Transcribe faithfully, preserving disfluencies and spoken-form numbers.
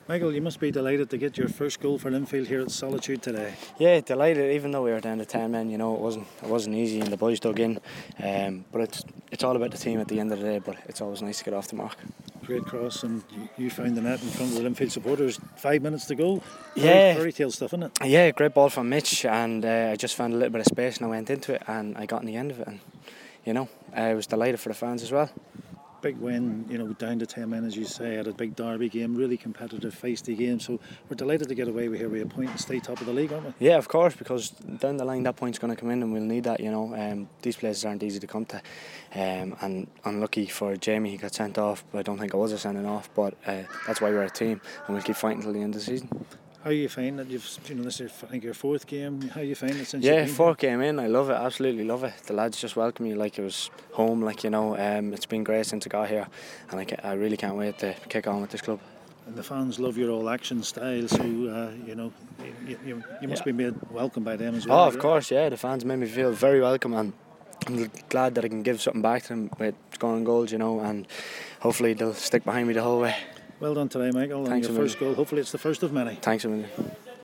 Michael, you must be delighted to get your first goal for Linfield here at Solitude today. Yeah, delighted. Even though we were down to ten men, you know, it wasn't it wasn't easy, and the boys dug in. Um, but it's it's all about the team at the end of the day. But it's always nice to get off the mark. Great cross, and you, you found the net in front of the Linfield supporters. Five minutes to go. Fairy, Yeah, fairy tale stuff, isn't it? Yeah, great ball from Mitch, and uh, I just found a little bit of space, and I went into it, and I got in the end of it, and you know, I was delighted for the fans as well. Big win, you know, down to ten men, as you say, at a big derby game, really competitive, feisty game. So we're delighted to get away with here with a point and stay top of the league, aren't we? Yeah, of course, because down the line that point's going to come in, and we'll need that. You know, um, these places aren't easy to come to, um, and unlucky for Jamie, he got sent off. But I don't think it was a sending off, but uh, that's why we're a team, and we'll keep fighting till the end of the season. How you find that you've, you know, this is I think your fourth game. How you find it since? Yeah, you've been fourth game in, I love it, absolutely love it. The lads just welcome me like it was home, like you know. Um, it's been great since I got here, and I, I really can't wait to kick on with this club. And the fans love your all action style, so uh, you know you, you, you must yeah. be made welcome by them as well. Oh, of course, yeah. The fans made me feel very welcome, and I'm glad that I can give something back to them with scoring goals, you know, and hopefully they'll stick behind me the whole way. Well done today, Michael. Thanks and your first goal. Hopefully it's the first of many. Thanks a million.